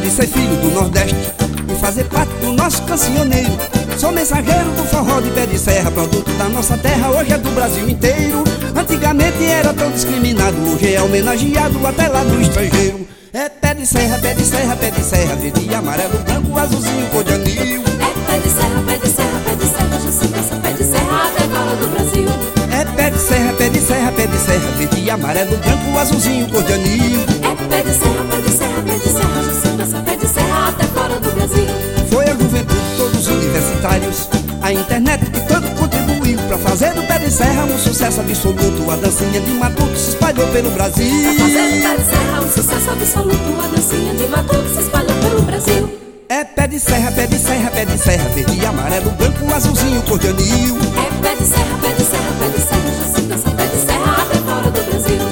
de ser filho do Nordeste e fazer parte do nosso cancioneiro. Sou mensageiro do forró de pé de serra, produto da nossa terra, hoje é do Brasil inteiro. Antigamente era tão discriminado, hoje é homenageado até lá no estrangeiro. É pé de serra, pé de serra, pé de serra, verde e amarelo, branco, azulzinho, cor de anil. É pé de serra, pé de serra, pé de serra, já se dança pé de serra até fora do Brasil. É pé de serra, pé de serra, pé de serra, verde e amarelo, branco, azulzinho, cor de anil. É pé de serra, pé de serra, pé de serra, já se dança pé de serra até fora do Brasil. Foi a juventude, todos os universitários, a internet que tanto contribuiu pra fazer do pé de serra um sucesso absoluto. A dancinha de matuto se espalhou pelo Brasil. Pra fazer do pé de serra um sucesso absoluto, a dancinha de matuto se espalhou pelo Brasil. É pé de serra, pé de serra, pé de serra, verde e amarelo, branco, azulzinho, cor de anil. É pé de serra, pé de serra, pé de serra, já se dança pé de serra até fora do Brasil.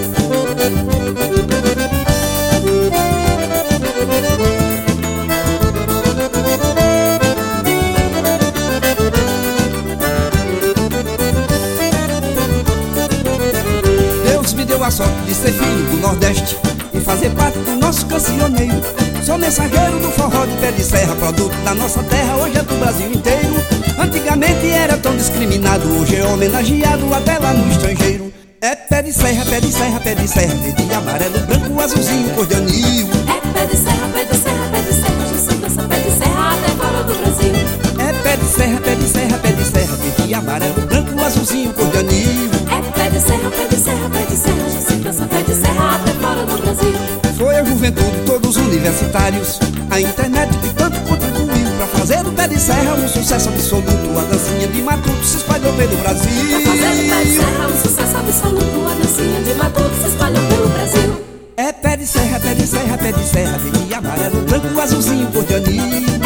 Deus me deu a sorte de ser filho do Nordeste e fazer parte do nosso cancioneiro. Sou mensageiro do forró de pé de serra, produto da nossa terra, hoje é do Brasil inteiro. Antigamente era tão discriminado, hoje é homenageado até lá no estrangeiro. É pé de serra, pé de serra, pé de serra, verde e amarelo, branco, azulzinho, cor de anil. É pé de serra, pé de serra, pé de serra, já se dança pé de serra até fora do Brasil. É pé de serra, pé de serra, pé de serra, verde e amarelo, branco, azulzinho, cor de anil. É pé de serra, pé de serra, pé de serra, já se dança pé de serra até fora do Brasil. Foi a juventude, todos os universitários, a internet que tanto contribuiu pra fazer do pé de serra um sucesso absoluto. A dancinha de matuto se espalhou pelo Brasil. Pra fazer do pé de serra um sucesso absoluto, a dancinha de matuto se espalhou pelo Brasil. É pé de serra, pé de serra, pé de serra, verde e amarelo, branco, azulzinho, cor de anil.